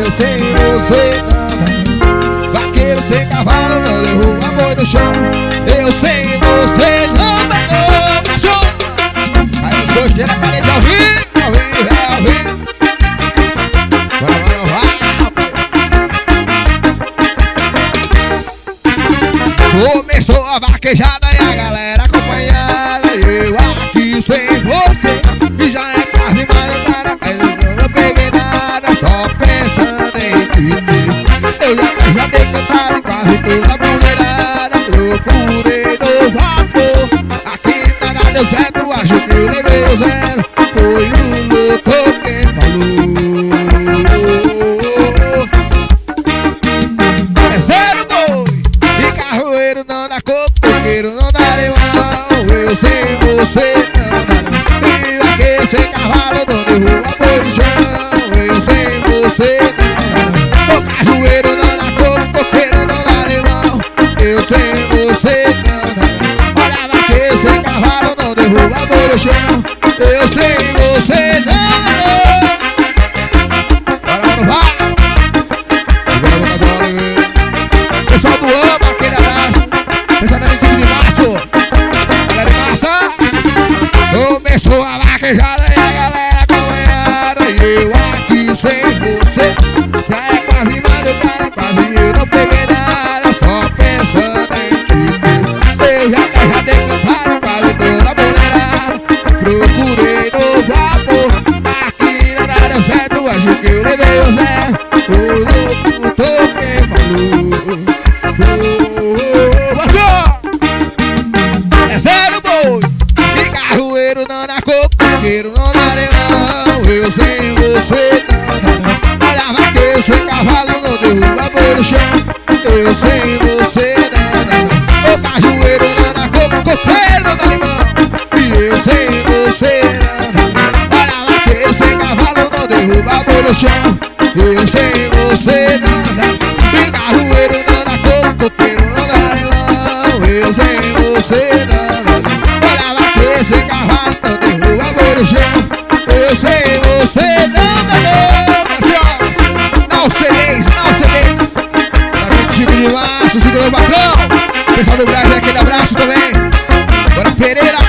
eu sem você não. Vaqueiro sem cavalo não derruba boi no chão. Eu sem você não dá não. Aí os dois têm a parede ao vivo, ao vivo, ao vivo. Começou a vaquejada e a galera acompanhada. Eu aqui sem você, e já é quase madrugada, mas eu não peguei nada, só pensando em ti. Eu já dei cantada em quase toda a mulherada. Procurei no vapor, aqui nada deu certo, acho que eu levei o zero. Foi o louco quem falou. É zero boi, e carroeiro não dá coco, coqueiro não dá limão. Eu sem você não dá não. E vaqueiro sem cavalo não derruba boi no chão. Eu sem você não dá não. O cajueiro não dá coco, coqueiro não dá limão. Eu sem você não dá não. Olha, vaqueiro sem cavalo não derruba boi no chão. Eu sem você não dá não. Bora, não vai. Pessoal do AMA, aquele abraço. Pessoal da 25 de março, galera de massa. Começou a vaquejada e a galera acompanhada. E eu aqui sem você, já é quase madrugada, quase eu não peguei nada, só pensando em ti. Eu já dei cantado, quase toda a mulherada. Procurei no vapor, aqui nada deu certo, acho que eu levei o zero. O louco tô quem falou. É zero boi, e carroeiro não dá coco, coqueiro não dá limão. Eu sem você não dá não. Olha, vaqueiro sem cavalo não derruba boi no chão. Eu sem você não dá não. O cajueiro não dá coco, coqueiro não dá limão. E eu sem você não dá não. Olha, vaqueiro sem cavalo não derruba boi no chão. Eu sem você não dá não. E carroeiro não dá coco, coqueiro não dá limão. Eu sem você não dá não. Olha, vaqueiro sem cavalo não derruba boi no chão. Eu sem você não dá não. Não cedeis, não cedeis. Tá 25 de março, segurou o patrão. Pessoal do Brasil, aquele abraço também. Bora Pereira.